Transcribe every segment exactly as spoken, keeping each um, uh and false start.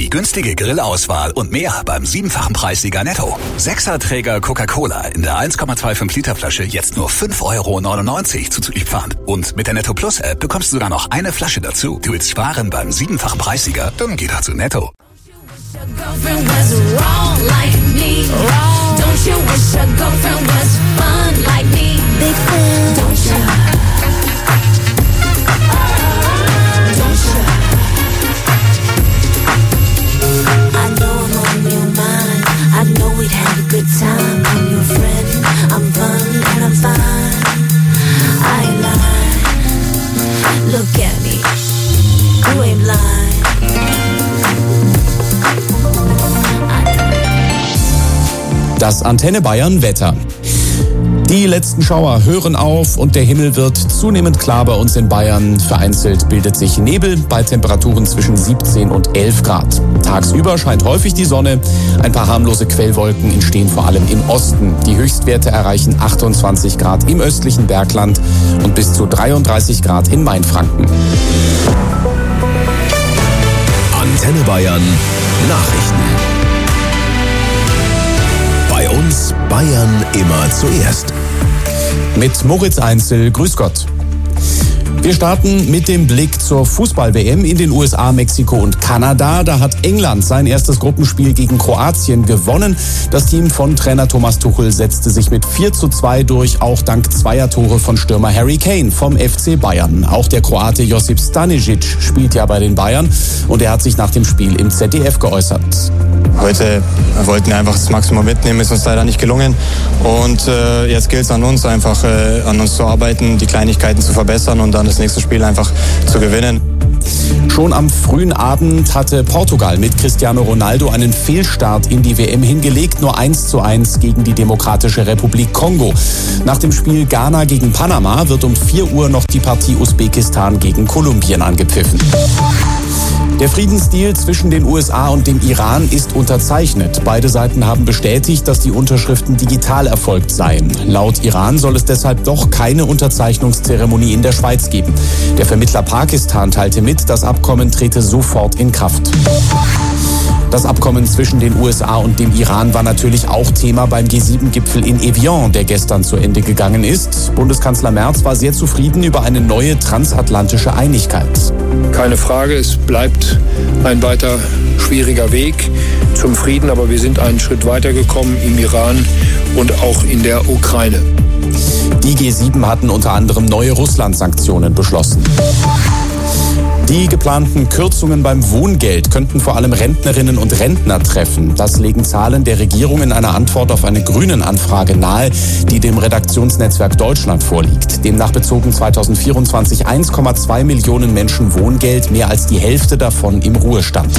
Die günstige Grillauswahl und mehr beim siebenfachen Preissieger Netto. Sechserträger Coca-Cola in der eins Komma fünfundzwanzig Liter Flasche jetzt nur fünf Euro neunundneunzig zuzüglich Pfand. Und mit der Netto Plus App bekommst du sogar noch eine Flasche dazu. Du willst sparen beim siebenfachen Preissieger? Dann geh doch zu Netto. Look at me, you ain't blind. Das Antenne Bayern Wetter. Die letzten Schauer hören auf und der Himmel wird zunehmend klar bei uns in Bayern. Vereinzelt bildet sich Nebel bei Temperaturen zwischen siebzehn und elf Grad. Tagsüber scheint häufig die Sonne. Ein paar harmlose Quellwolken entstehen vor allem im Osten. Die Höchstwerte erreichen achtundzwanzig Grad im östlichen Bergland und bis zu dreiunddreißig Grad in Mainfranken. Antenne Bayern Nachrichten. Bei uns Bayern immer zuerst. Mit Moritz Einzel, grüß Gott. Wir starten mit dem Blick zur Fußball-W M in den U S A, Mexiko und Kanada. Da hat England sein erstes Gruppenspiel gegen Kroatien gewonnen. Das Team von Trainer Thomas Tuchel setzte sich mit vier zu zwei durch, auch dank zweier Tore von Stürmer Harry Kane vom F C Bayern. Auch der Kroate Josip Stanisic spielt ja bei den Bayern und er hat sich nach dem Spiel im Z D F geäußert. Heute wollten wir einfach das Maximum mitnehmen, ist uns leider nicht gelungen. Und äh, jetzt gilt es an uns, einfach äh, an uns zu arbeiten, die Kleinigkeiten zu verbessern und dann das nächste Spiel einfach zu gewinnen. Schon am frühen Abend hatte Portugal mit Cristiano Ronaldo einen Fehlstart in die W M hingelegt, nur eins zu eins gegen die Demokratische Republik Kongo. Nach dem Spiel Ghana gegen Panama wird um vier Uhr noch die Partie Usbekistan gegen Kolumbien angepfiffen. Der Friedensdeal zwischen den U S A und dem Iran ist unterzeichnet. Beide Seiten haben bestätigt, dass die Unterschriften digital erfolgt seien. Laut Iran soll es deshalb doch keine Unterzeichnungszeremonie in der Schweiz geben. Der Vermittler Pakistan teilte mit, das Abkommen trete sofort in Kraft. Das Abkommen zwischen den U S A und dem Iran war natürlich auch Thema beim G sieben Gipfel in Evian, der gestern zu Ende gegangen ist. Bundeskanzler Merz war sehr zufrieden über eine neue transatlantische Einigkeit. Keine Frage, es bleibt ein weiter schwieriger Weg zum Frieden, aber wir sind einen Schritt weitergekommen im Iran und auch in der Ukraine. Die G sieben hatten unter anderem neue Russland-Sanktionen beschlossen. Die geplanten Kürzungen beim Wohngeld könnten vor allem Rentnerinnen und Rentner treffen. Das legen Zahlen der Regierung in einer Antwort auf eine Grünen-Anfrage nahe, die dem Redaktionsnetzwerk Deutschland vorliegt. Demnach bezogen zweitausendvierundzwanzig eins Komma zwei Millionen Menschen Wohngeld, mehr als die Hälfte davon im Ruhestand.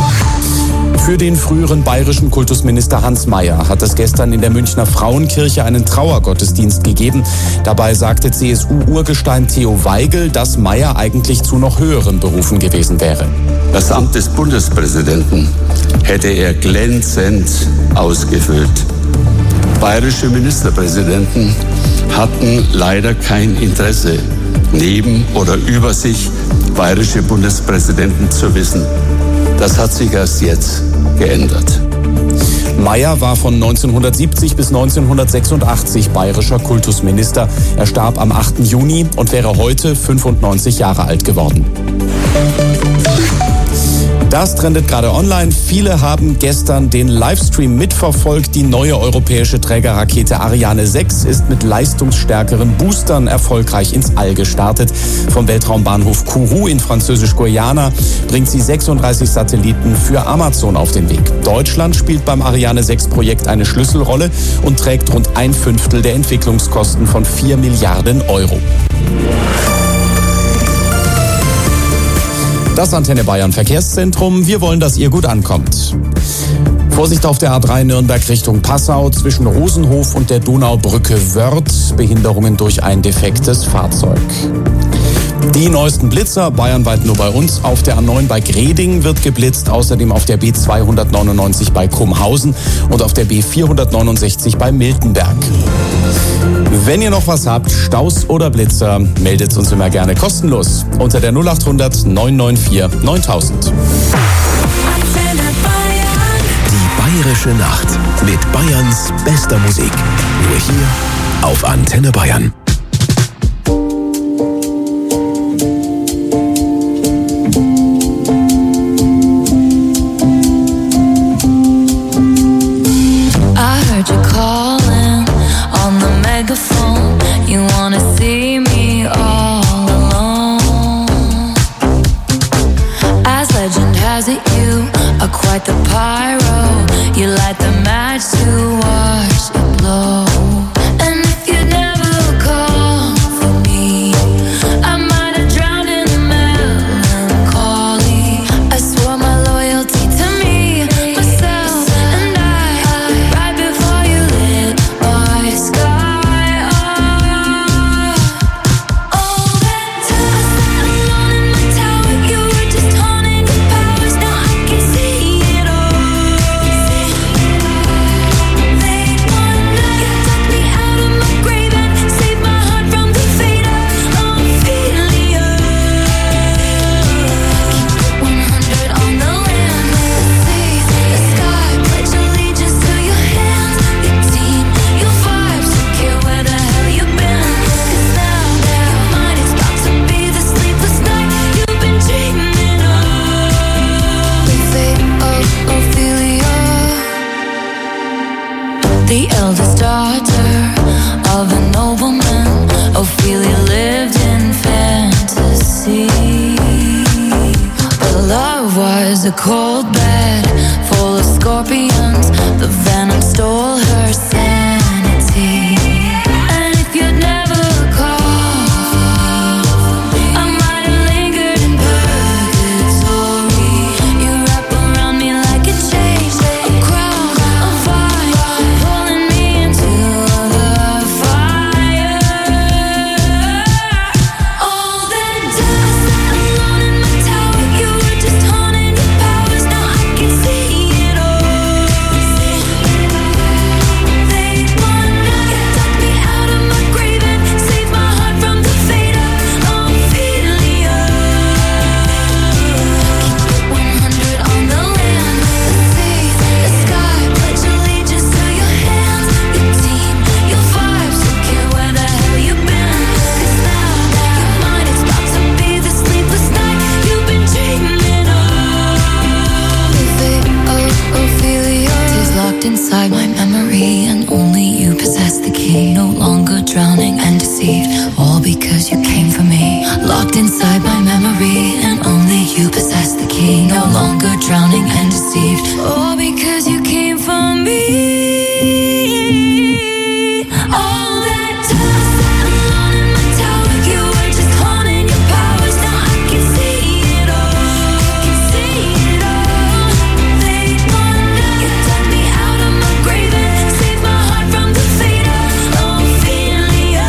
Für den früheren bayerischen Kultusminister Hans Mayer hat es gestern in der Münchner Frauenkirche einen Trauergottesdienst gegeben. Dabei sagte C S U-Urgestein Theo Weigel, dass Mayer eigentlich zu noch höheren Berufen gewesen wäre. Das Amt des Bundespräsidenten hätte er glänzend ausgefüllt. Bayerische Ministerpräsidenten hatten leider kein Interesse, neben oder über sich bayerische Bundespräsidenten zu wissen. Das hat sich erst jetzt geändert. Mayer war von neunzehnhundertsiebzig bis neunzehnhundertsechsundachtzig bayerischer Kultusminister. Er starb am achten Juni und wäre heute fünfundneunzig Jahre alt geworden. Das trendet gerade online. Viele haben gestern den Livestream mitverfolgt. Die neue europäische Trägerrakete Ariane sechs ist mit leistungsstärkeren Boostern erfolgreich ins All gestartet. Vom Weltraumbahnhof Kourou in Französisch-Guyana bringt sie sechsunddreißig Satelliten für Amazon auf den Weg. Deutschland spielt beim Ariane sechs Projekt eine Schlüsselrolle und trägt rund ein Fünftel der Entwicklungskosten von vier Milliarden Euro. Das Antenne Bayern Verkehrszentrum. Wir wollen, dass ihr gut ankommt. Vorsicht auf der A drei Nürnberg Richtung Passau zwischen Rosenhof und der Donaubrücke Wörth. Behinderungen durch ein defektes Fahrzeug. Die neuesten Blitzer, bayernweit nur bei uns. Auf der A neun bei Greding wird geblitzt, außerdem auf der B zweihundertneunundneunzig bei Kumhausen und auf der B vierhundertneunundsechzig bei Miltenberg. Wenn ihr noch was habt, Staus oder Blitzer, meldet uns immer gerne kostenlos unter der null acht hundert neun neun vier neuntausend. Bayerische Nacht mit Bayerns bester Musik. Nur hier auf Antenne Bayern. I heard you calling on the megaphone. You wanna see me all alone. As legend has it, you are quite the pyro. You light the match to watch it blow. And if you never call for me, I might have drowned in the melancholy. I swore my loyalty to me, myself, and I, right before you lit my sky up. All that time I sat alone in my tower, you were just haunting your powers. Now I can see it all. Late one night, you took me out of my grave and saved my heart from the fate of Ophelia. Keep it one hundred on the land, the sea, the sky. Pledge allegiance to your hands, your team, your vibes. Don't care where the hell you've been. 'Cause now, now, mine is about to be the sleepless night you've been dreaming of. The fate of Ophelia. The eldest daughter of a nobleman, Ophelia lived in fantasy. But love was a cold bed full of scorpions. The venom stole her sanity. And if you'd never called for me, I might have lingered in purgatory. You wrap around me like a chain, a crown of fire, pulling me into the fire. All that time I sat alone in my tower, you were just haunting your powers. Now I can see it all. Late one night, you took me out of my grave and saved my heart from the fate of Ophelia. Keep it one hundred on the land, the sea, the sky. Pledge allegiance to your hands, your team, your vibes. Don't care where the hell you've been. 'Cause now, your mind is about to be the sleepless night you've been dreaming of. The fate of Ophelia is locked inside my memory, and only you possess the key. No longer drowning and deceived, all because you came for me. Locked inside my memory, and only you possess the key. No longer drowning and deceived, all because you came for me. All that time I sat alone in my tower, you were just haunting your powers. Now I can see it all. Can see it all. Late one night, you took me out of my grave and saved my heart from the fate of Ophelia.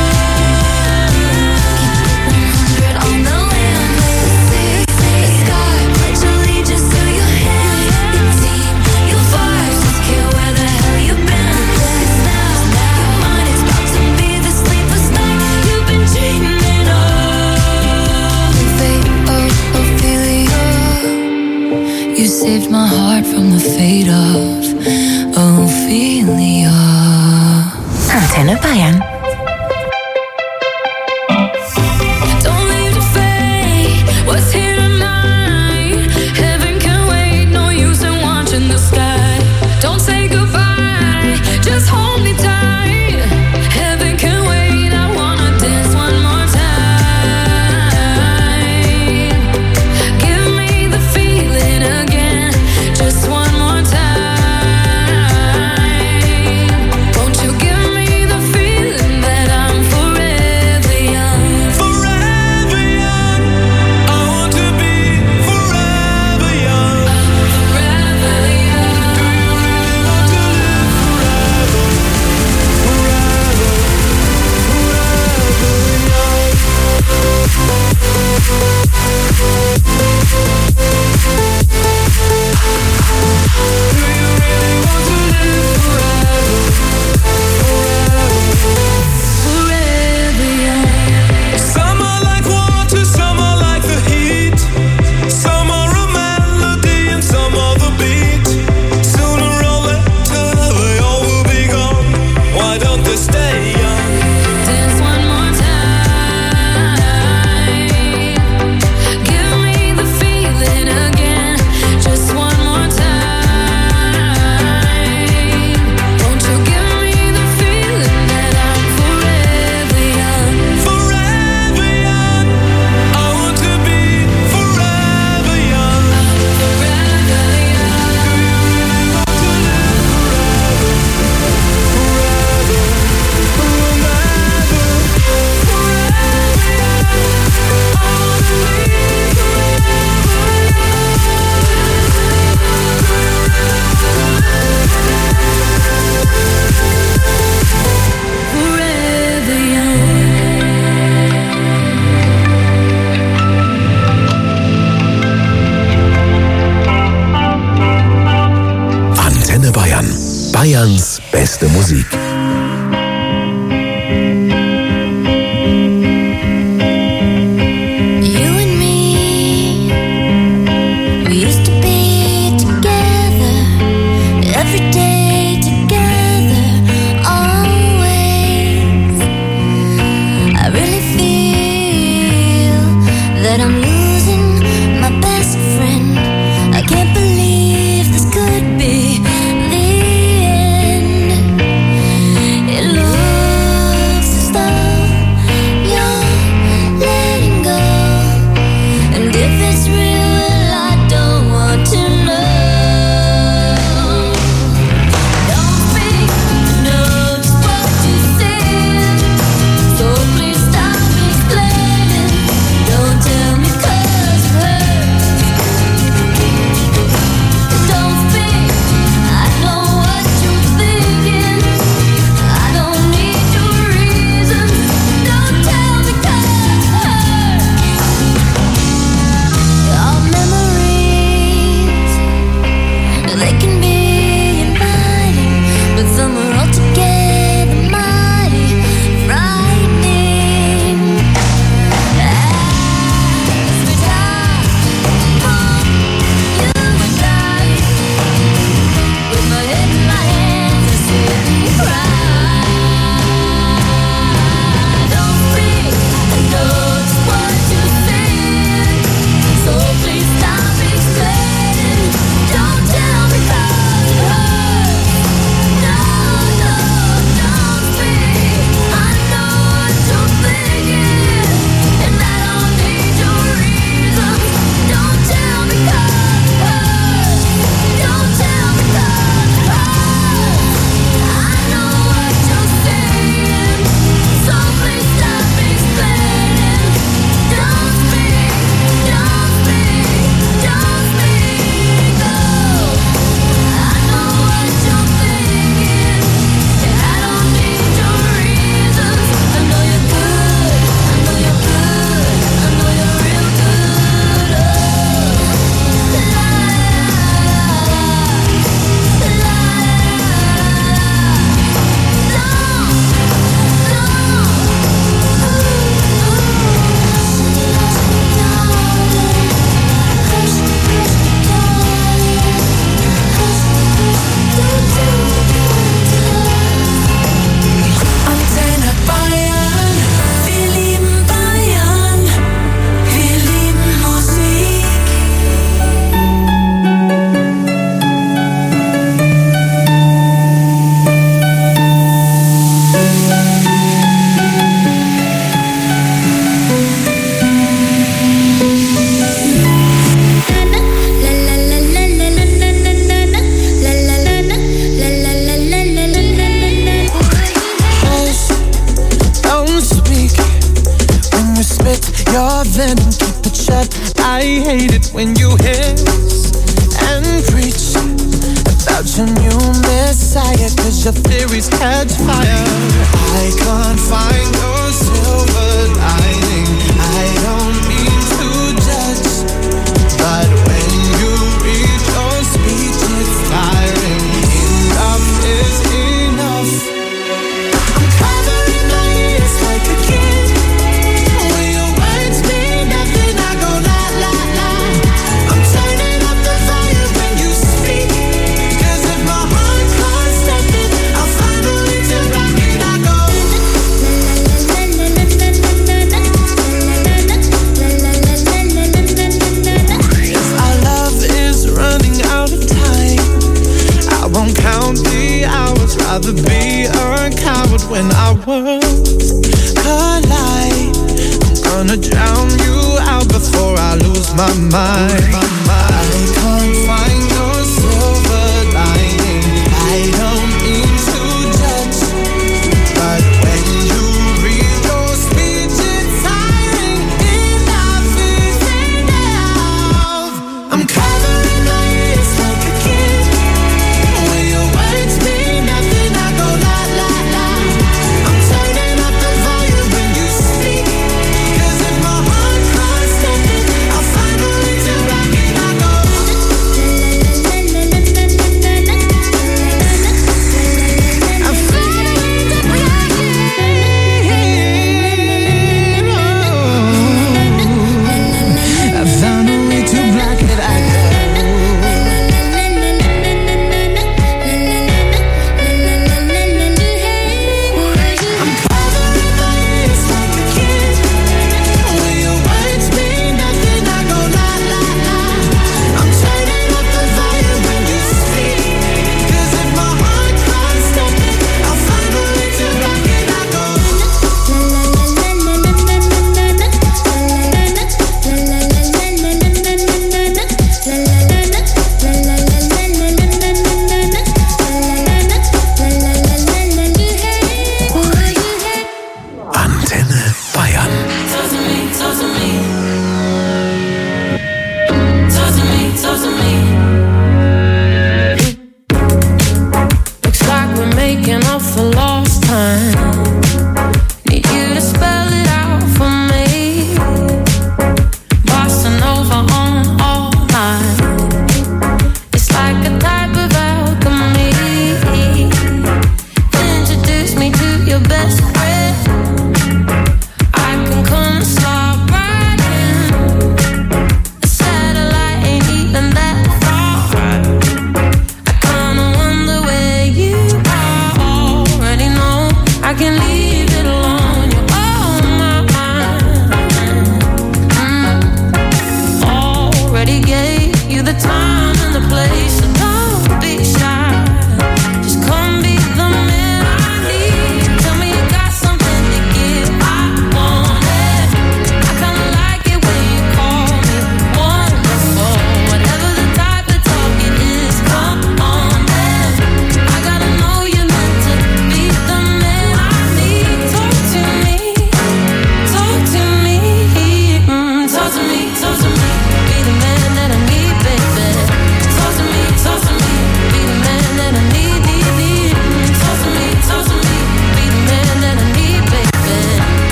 Keep it one hundred on the land, the sea, the sky. Pledge allegiance to your hands, your team, your vibes. Don't care where the hell you've been. 'Cause now, your mind is about to be the sleepless night you've been dreaming of. The fate of Ophelia. You saved my heart from the fate of Ophelia. Antenne Bayern. Don't leave the fate, what's here tonight? Heaven can wait, no use in watching the sky. Don't say goodbye, just hold me tight. Heaven can wait, I wanna dance one more time. Give me the feeling again, just one more time. Won't you give me the feeling Bayern. Bayerns beste Musik.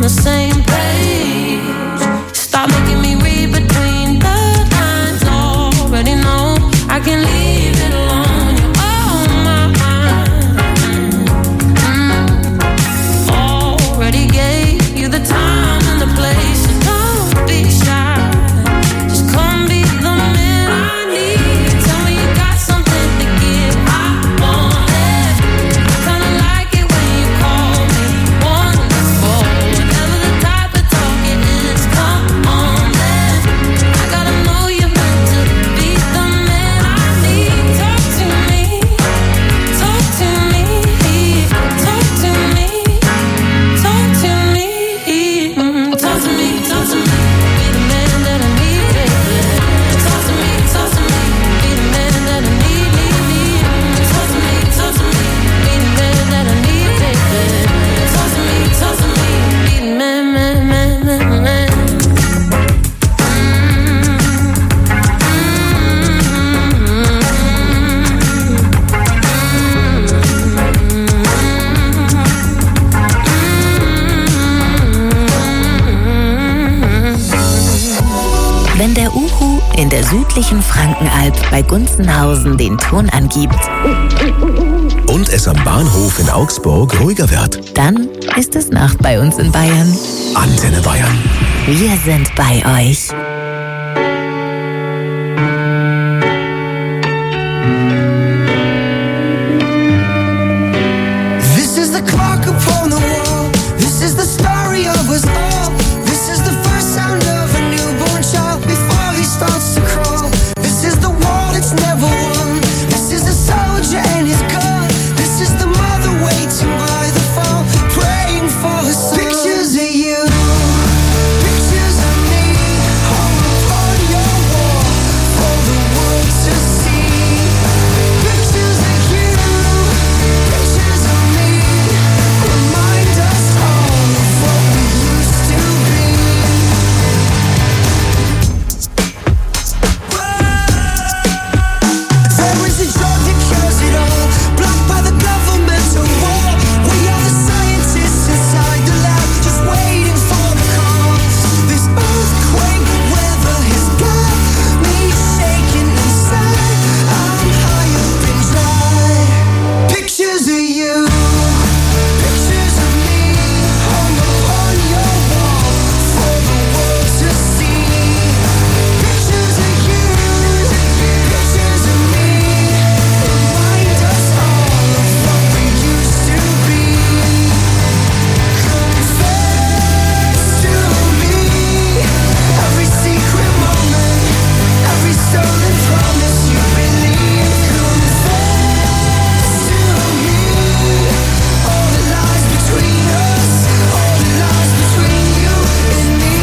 the same page. Stop making me read between the lines. Already know I can leave it alone. You're on my mind. Mm. Already gave you the time and the place. So don't be shy. Just come be the man I need. Tell me you got something to give. I want it. I kinda like it when you call me wonderful. Whatever the type of talk it is, come on then. I gotta know you're meant to be the man I need. Talk to me, talk to me, talk to me, talk to me, mm, talk to me, talk to me. Be the man that I need, baby. Talk to me, talk to me. Be the man that I need, need, need. Talk to me, talk to me. Be the man that I need, baby. Talk to me, talk to me. Be the man, man, man, man, man. Wenn der Uhu in der südlichen Frankenalb bei Gunzenhausen den Ton angibt, Und es am Bahnhof in Augsburg ruhiger wird. dann ist es Nacht bei uns in Bayern. Antenne Bayern. Wir sind bei euch. This is the clock upon the wall. This is the story of us all. This is the first sound of a newborn child before he starts to crawl. This is the war that's never won. This is the soldier and his gun. This is the mother waiting by the phone, praying for her son. Pictures of you, pictures of me, hung upon your wall for the world to see. Pictures of you, pictures of me, remind us all of what we used to be. There is a drug that cures it all, blocked by the governmental war. We are the scientists inside the lab, just waiting for the call. This earthquake weather has got me shaking inside. I'm high up and dry. Pictures of you, pictures of me, hung upon your wall for the world to see. Pictures of you, pictures of me, remind us all of what we used to be. Confess to me every secret moment, every stolen promise you believe. Confess to me all the lies between us, all the lies between you and me.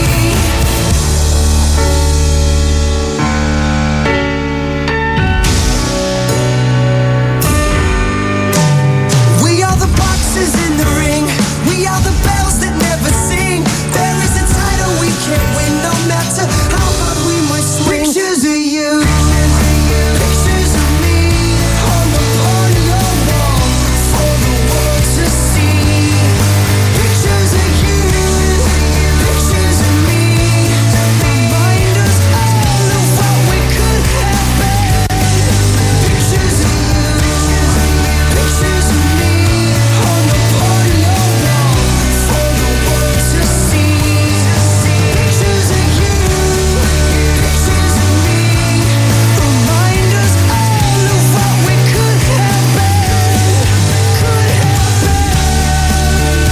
We are the boxes in the ring. We are the bells that never sing. There is a title we can't win, no matter how hard we might swing. Pictures of you, pictures of me, hung upon your wall for the world to see. Pictures of you, pictures of me, remind us all of what we could have been. Pictures of you, pictures of me, hung upon your wall for the world to see. Pictures of you, pictures of me, remind us all of what we could have been. Could have been.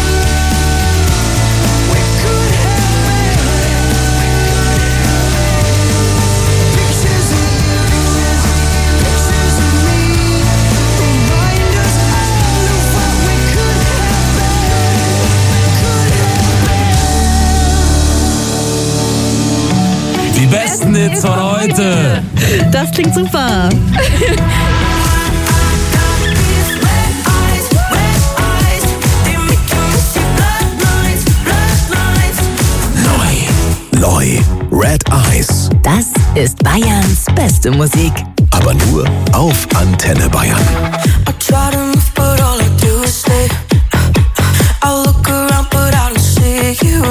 We could have been. Pictures of you, pictures of me, remind us all of what we could have been. Could have been. Die besten Hits von heute. Das klingt super. Neu. Neu. Red Eyes. Das ist Bayerns beste Musik. Aber nur auf Antenne Bayern. I try to move, but all I do is stay. I look around, but I don't see you.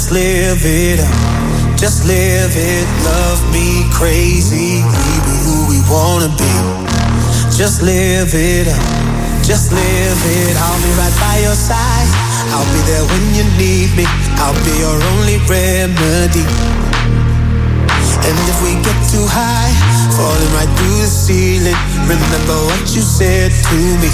Just live it up, just live it. Love me crazy, we be who we wanna be. Just live it up, just live it. I'll be right by your side, I'll be there when you need me. I'll be your only remedy. And if we get too high, falling right through the ceiling, remember what you said to me.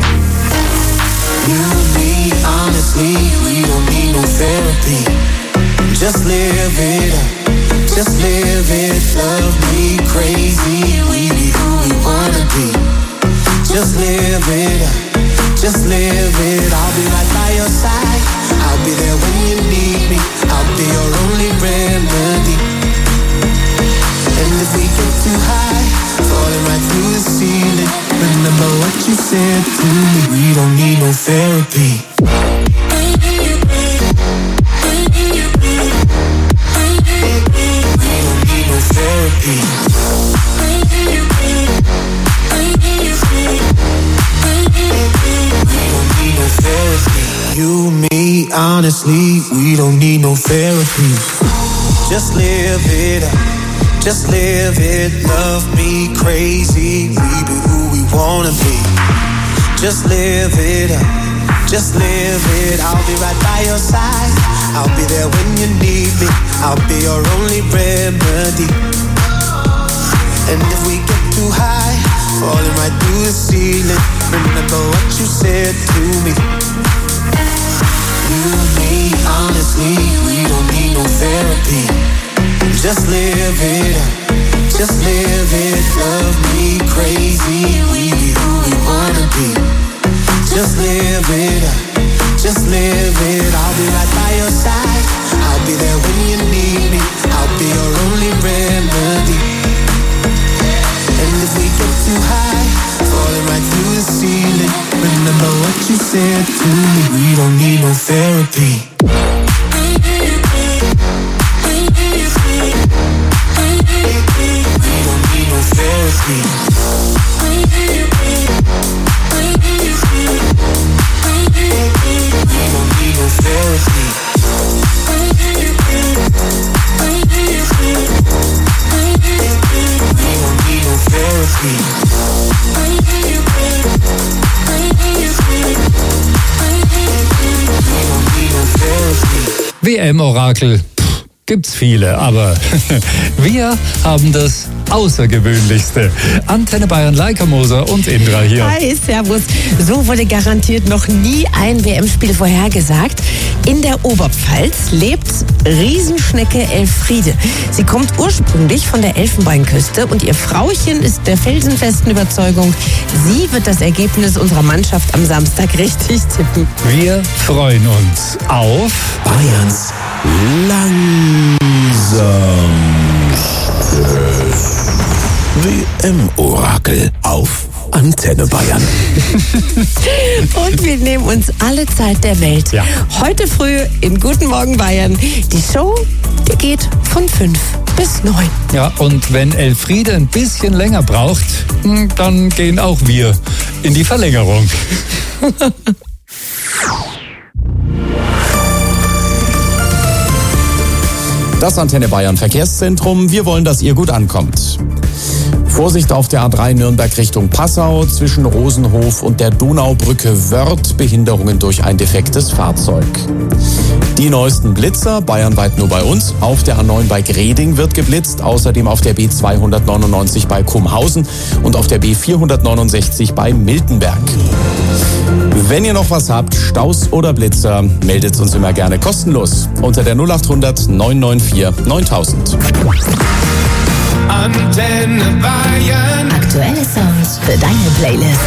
You and me, honestly, we don't need no therapy. Just live it up, just live it. Love me crazy, we be who we wanna be. Just live it up, just live it. I'll be right by your side, I'll be there when you need me. I'll be your only remedy. And if we get too high, falling right through the ceiling, remember what you said to me. We don't need no therapy. We don't need no therapy. We don't need no therapy. You, me, honestly, we don't need no therapy. Just live it up, just live it. Love me crazy, we be who we wanna be. Just live it up, just live it. I'll be right by your side, I'll be there when you need me. I'll be your only remedy. And if we get too high, falling right through the ceiling, remember what you said to me. You and me, honestly, we don't need no therapy. Just live it up, just live it. Love me crazy, we be who we wanna be. Just live it up, just live it. I'll be right by your side, I'll be there when you need me. I'll be your only remedy. And if we get too high, falling right through the ceiling, remember what you said to me. We don't need no therapy. We don't need no therapy. We don't need no therapy. We don't need no therapy. W M-Orakel, gibt's viele, aber wir haben das Außergewöhnlichste. Antenne Bayern, Leica Moser und Indra hier. Hi, servus. So wurde garantiert noch nie ein W M-Spiel vorhergesagt. In der Oberpfalz lebt Riesenschnecke Elfriede. Sie kommt ursprünglich von der Elfenbeinküste und ihr Frauchen ist der felsenfesten Überzeugung, sie wird das Ergebnis unserer Mannschaft am Samstag richtig tippen. Wir freuen uns auf Bayerns langsam W M-Orakel auf Antenne Bayern. Und wir nehmen uns alle Zeit der Welt. Ja. Heute früh in Guten Morgen Bayern. Die Show, die geht von fünf bis neun. Ja, und wenn Elfriede ein bisschen länger braucht, dann gehen auch wir in die Verlängerung. Das Antenne Bayern Verkehrszentrum. Wir wollen, dass ihr gut ankommt. Vorsicht auf der A drei Nürnberg Richtung Passau, zwischen Rosenhof und der Donaubrücke Wörth, Behinderungen durch ein defektes Fahrzeug. Die neuesten Blitzer, bayernweit nur bei uns. Auf der A neun bei Greding wird geblitzt, außerdem auf der B zweihundertneunundneunzig bei Kumhausen und auf der B vierhundertneunundsechzig bei Miltenberg. Wenn ihr noch was habt, Staus oder Blitzer, meldet uns immer gerne kostenlos unter der null achthundert neun neun vier neuntausend. Antenne Bayern. Aktuelle Songs für deine Playlist.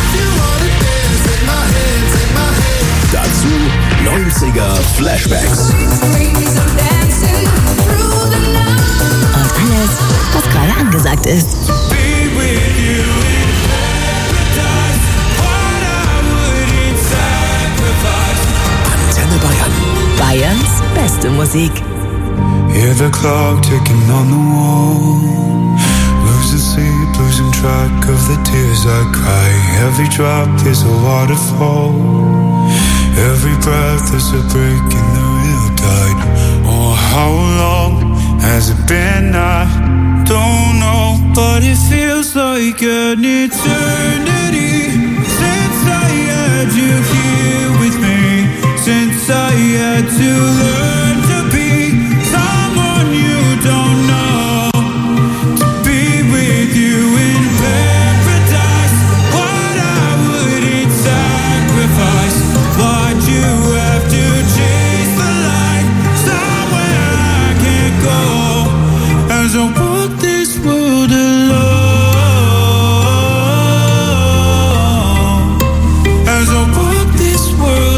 Dazu neunziger Flashbacks. Und alles, was gerade angesagt ist. Antenne Bayern. Bayerns beste Musik. Hear the clock ticking on the wall. Losing sleep, losing track of the tears I cry. Every drop is a waterfall. Every breath is a break in the real tide. how long has it been? I don't know, but it feels like an eternity since I had you here with me, since I had to learn to be someone you don't know, to be with you in paradise. What I wouldn't sacrifice, why'd you have to chase the light somewhere I can't go, as I walk this world alone, as I walk this world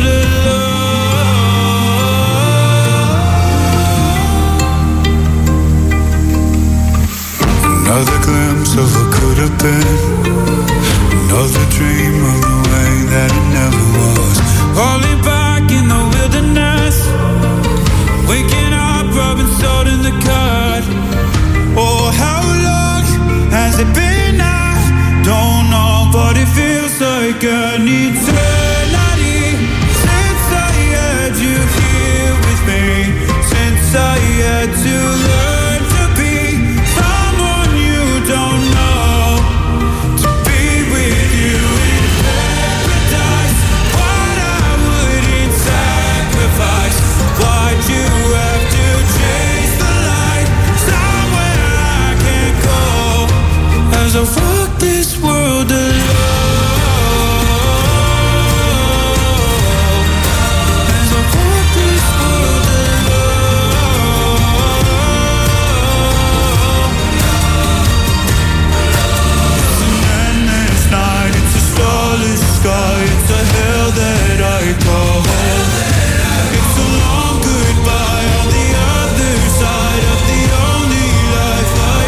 alone. Another glimpse of what could have been, another dream of the way that it never was. Falling back in the wilderness, waking up, rubbing salt in the cut. Oh, how long has it been? I don't know, but it feels like an eternity since I had you here with me, since I had to learn to be someone you don't know, to be with you in paradise. What I wouldn't sacrifice, why'd you have to chase the light somewhere I can't go, as I walk this world alone, as I walk this world alone. It's an endless night, it's a starless sky, it's a hell that I call home. It's a long goodbye on the other side of the only life I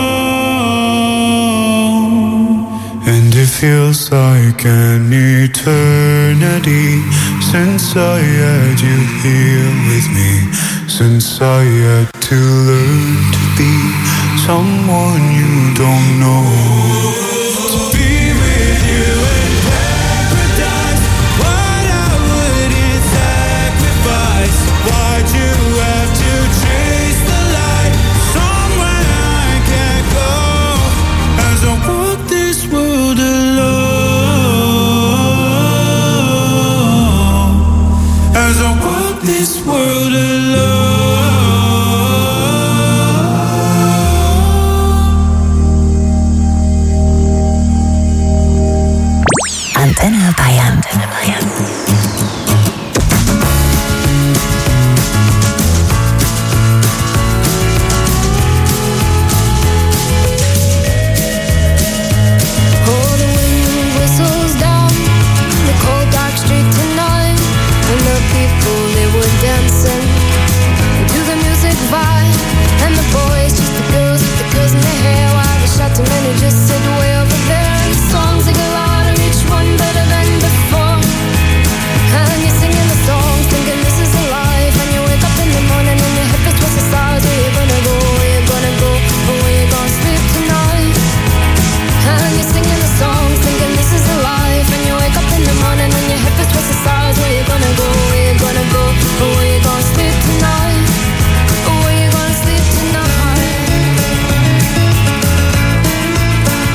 know. And it feels like an eternity since I had you here with me, since I had to learn to be someone you don't know, to be with you in paradise. What I wouldn't sacrifice, why'd you have to chase the light somewhere I can't go, as I walk this world alone, as I walk this world alone. Antenne Bayern. Antenne Bayern. Oh, the wind whistles down the cold dark street tonight, and the people, they were dancing to the music vibe, and the boys, just the girls with the girls in their hair, while the shouting men who just sit way over there. And the songs they get louder, each one better than before, and you're singing the songs thinking this is a life, and you wake up in the morning and your hip is twisted sides. Where you gonna go, where you gonna go, or where you gonna sleep tonight? And you're singing the songs thinking this is a life, and you wake up in the morning and your hip is twisted sides. Where you gonna go, where you gonna go, or where you gonna sleep tonight, or where you gonna sleep tonight?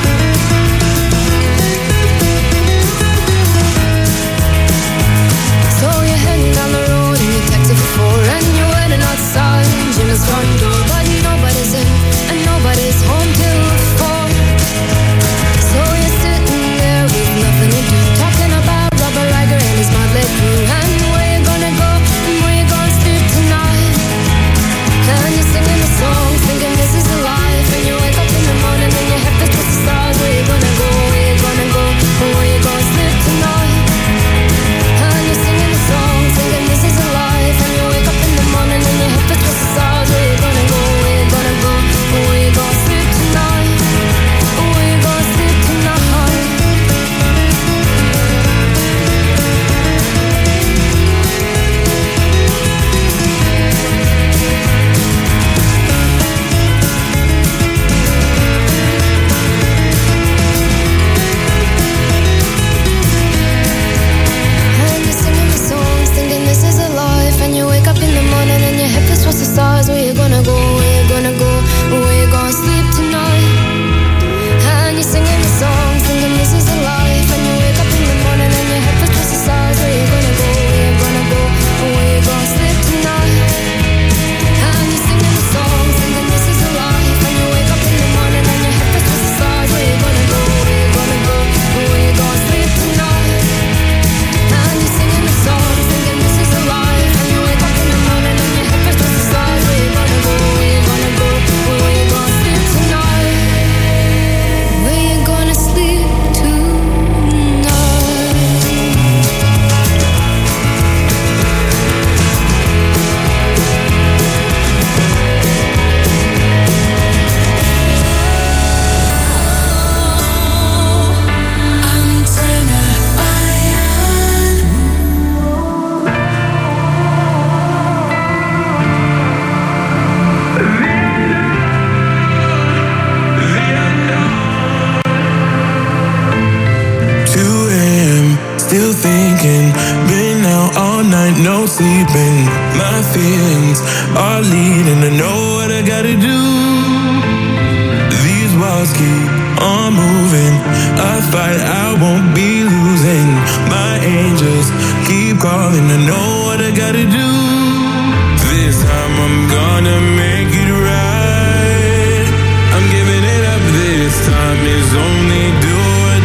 are leading. I know what I gotta do. These walls keep on moving. I fight, I won't be losing. My angels keep calling. I know what I gotta do. This time I'm gonna make it right. I'm giving it up. This time is only do or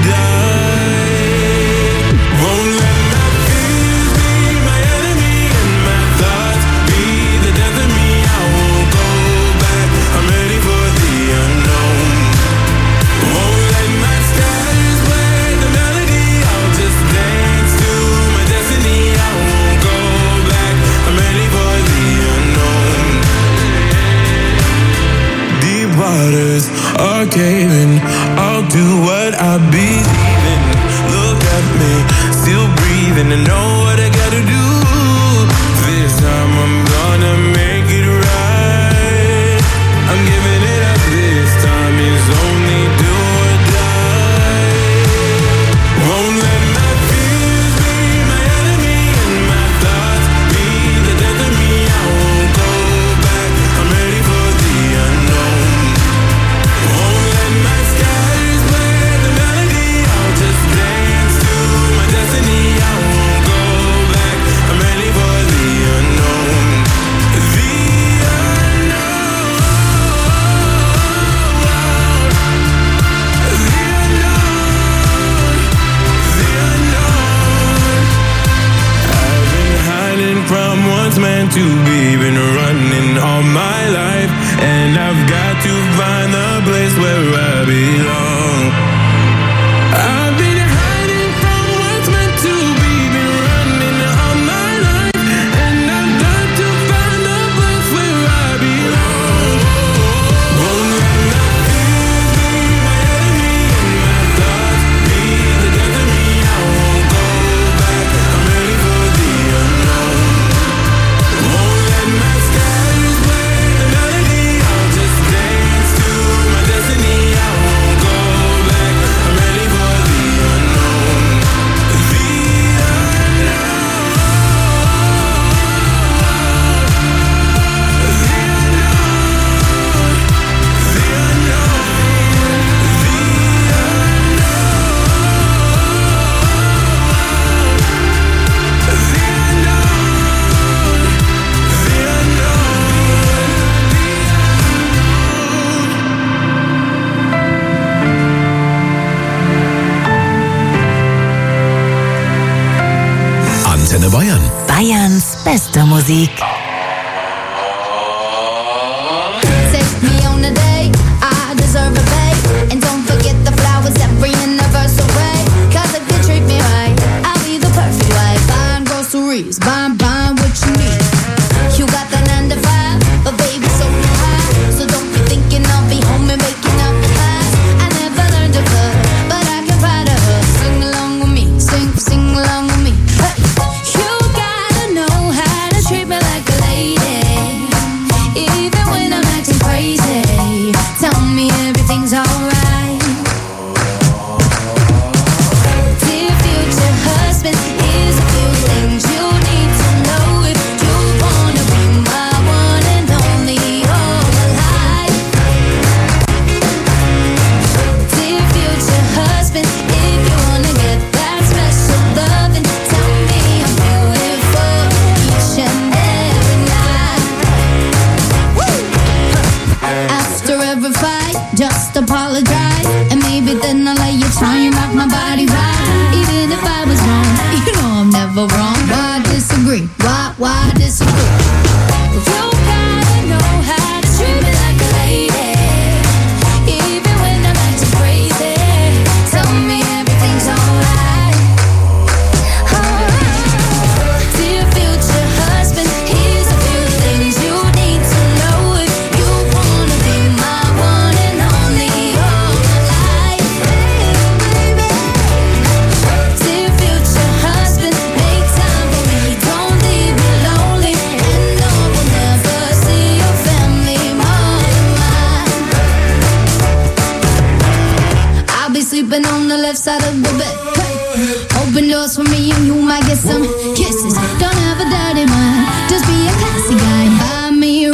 die. Won't let my fears be my enemy and my thoughts be the death of me. I won't go back. I'm ready for the unknown. Won't let my scars play the melody. I'll just dance to my destiny. I won't go back. I'm ready for the unknown. Deep waters are caving. I'll do what I believe in. Look at me, still breathing. I know what I gotta do. This time I'm gonna make it right. I'm giving it up. This time is only do or die. Won't let my fears be my enemy and my thoughts be the death of me. I won't go back. I'm ready for the unknown. Won't let my skies play the melody. I'll just dance to my destiny. I won't go back. I'm ready for the unknown. The unknown. The unknown. The unknown. I've been hiding from what's meant to be. Been running all my life, and I've got to find the place where I belong. I've been hiding from what's meant to be. Been running all my life, and I've got to find the place where I belong. Won't let my fears be my enemy and my thoughts be the death of me. I won't go back. I'm ready for the unknown. Won't let my skies play the melody. I'll just dance to my destiny. I won't go back. I'm ready for the unknown. The Antenne Bayern. Bayerns beste Musik. Take me on a date, I deserve a pay. And don't forget the flowers every anniversary. Cause if you treat me right, I'll be the perfect wife. Buying groceries, buying, buying what you need. You got the nine to five, but baby so do I. So don't be thinking I'll be home and making out the pies. I never learned to cook, but I can find a hook. Sing along with me, sing, sing along with me. Hey. You gotta know how to treat me like a lady. Even when I'm acting crazy, tell me everything's alright. Dear future husband, here's a few things you need to know if you wanna be my one and only all my life. Dear future husband, if you wanna get that special loving, tell me I'm beautiful each and every night. After every fight, just apologize, and maybe then I'll let you try and rock my body right. Even if I was wrong, you know I'm never wrong. Why disagree? Why, why disagree? You gotta know how to treat me like a lady. Even when I'm acting crazy, tell me everything's alright. Alright. Dear future husband, here's a few things you need to know if you wanna be my one and only all my life. Dear future husband, make time for me, don't leave me lonely. And no, we'll never see your family more than mine. I'll be sleeping on the left side of the bed. Hey. Open doors for me and you might get some kisses. Don't have a dirty mind, just be a classy guy. Buy me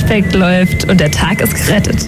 perfekt läuft und der Tag ist gerettet.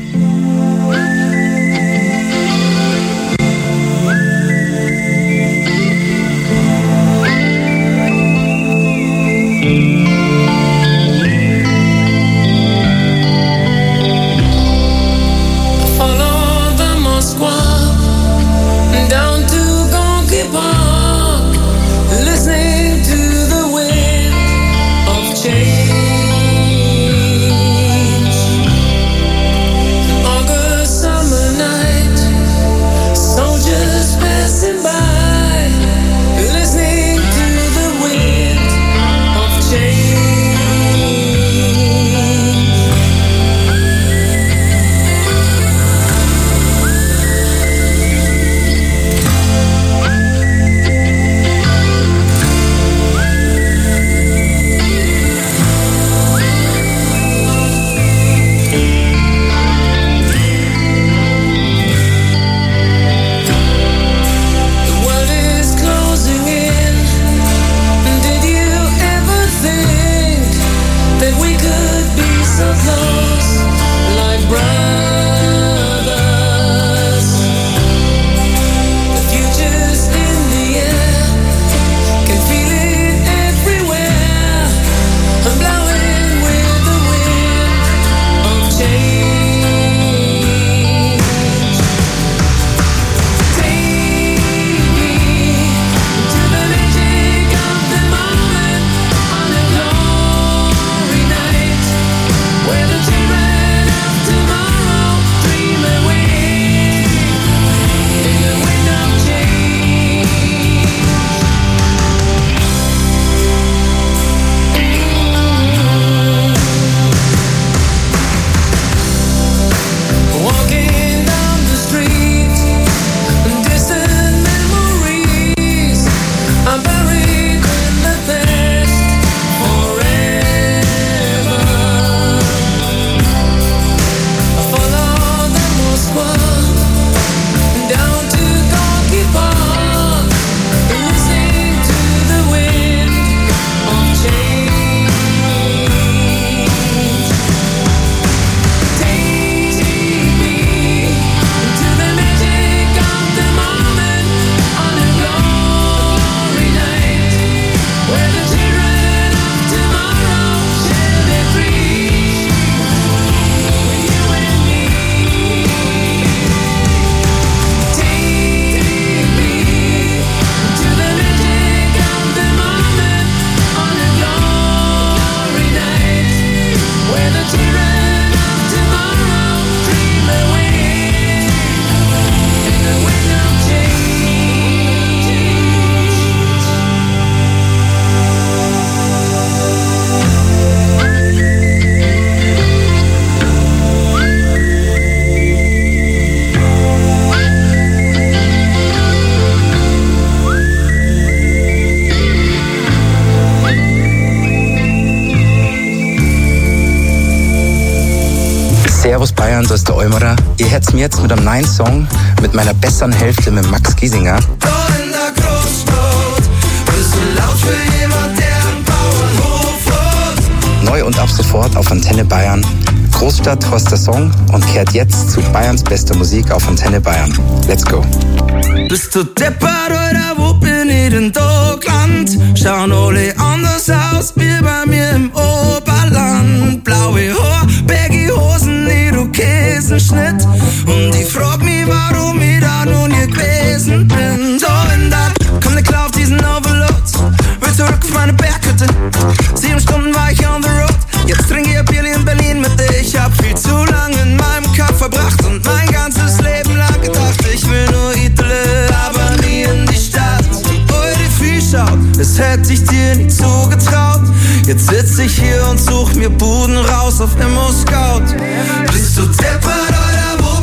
Servus Bayern, so ist der Eumerer. Ihr hört's mir jetzt mit einem neuen Song mit meiner besseren Hälfte mit Max Giesinger. Da in der Großstadt bist du laut für jemand, der am Bauernhof wohnt. Neu und ab sofort auf Antenne Bayern. Großstadt heißt der Song und kehrt jetzt zu Bayerns bester Musik auf Antenne Bayern. Let's go. Bist du deppert oder wo bin ich denn da gelandet? Schauen alle anders aus wie bei mir im Oberland. Blaue Haar, baggy Hosen, Irokesenschnitt. Und ich frag mich, warum ich da noch nie gewesen bin. Da in der komm ne klar auf diesen Overload. Will zurück auf meine Berghütte. Sieben Stunden war ich on the road. Jetzt trinke ich ein Bier in Berlin mit dir. Ich hab viel zu lang in meinem Kopf verbracht und mein ganzes Leben lang gedacht, ich will nur Itale, aber nie in die Stadt. Eure Vieh schaut, das hätte ich dir nie zugetraut. Jetzt sitz ich hier und such mir Buden raus auf Immo Scout. Bist du deppert oder wo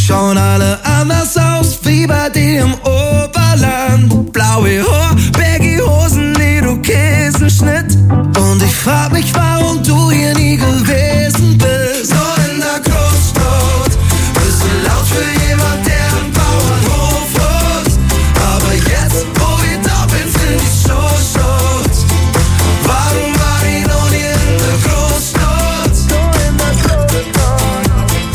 schauen alle anders aus wie bei dir im Oberland. Blaue Haar, baggy Hosen, Irokesenschnitt. Und ich frag mich, warum du hier nie gewesen bist. So in der Großstadt bist du laut für jemand, der einen Bauernhof hat. Aber jetzt, wo ich da bin, find ich so Schrott. Warum war ich noch nie in der Großstadt? So in der Großstadt.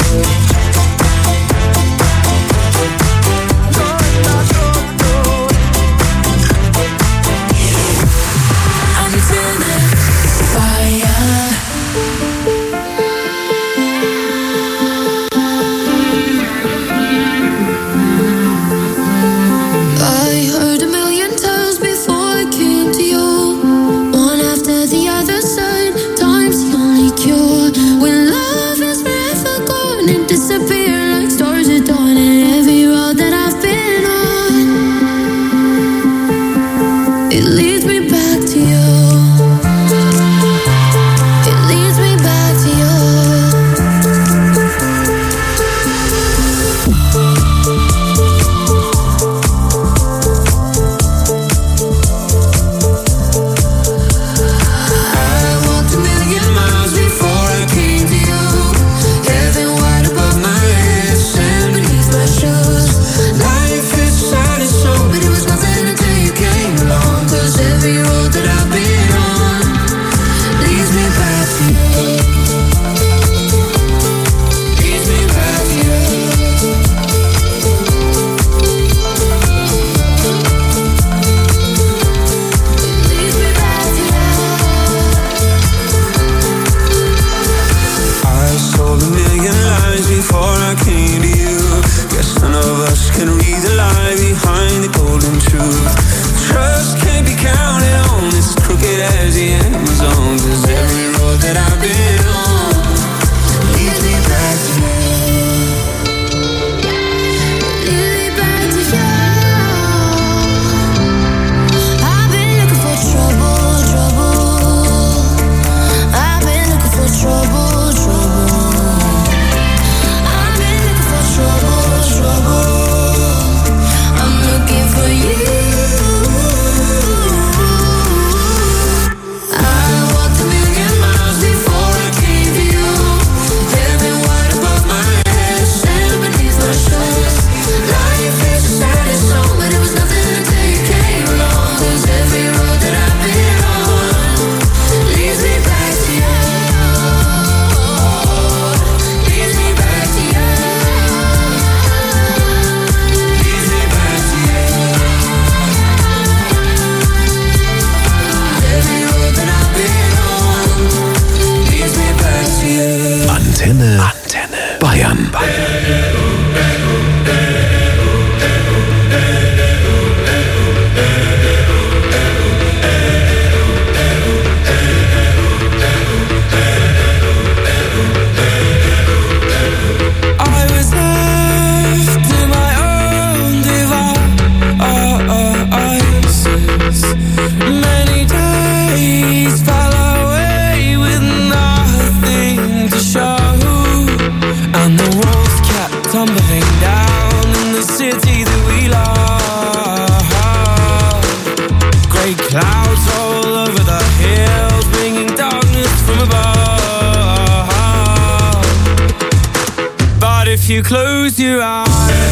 You close your eyes.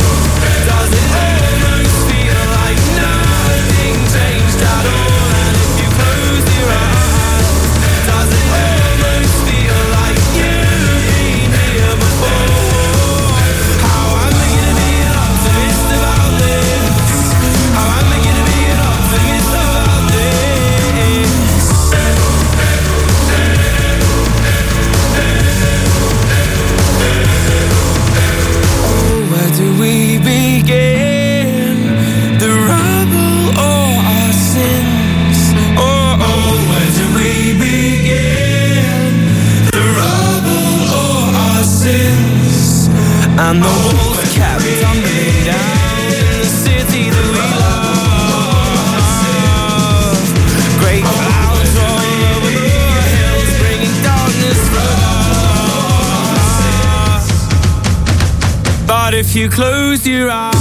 Does it almost feel like nothing changed at all? And if you close your eyes, does it almost feel like you've been here before? How am I gonna be an optimist about this? How am I gonna be an optimist about this? Where do we begin? The rubble or our sins? Oh, oh, where do we begin? The rubble or our sins? And the walls kept tumbling down in the city that we love. Great clouds all over the hills, bringing darkness from us. But if if you close your eyes.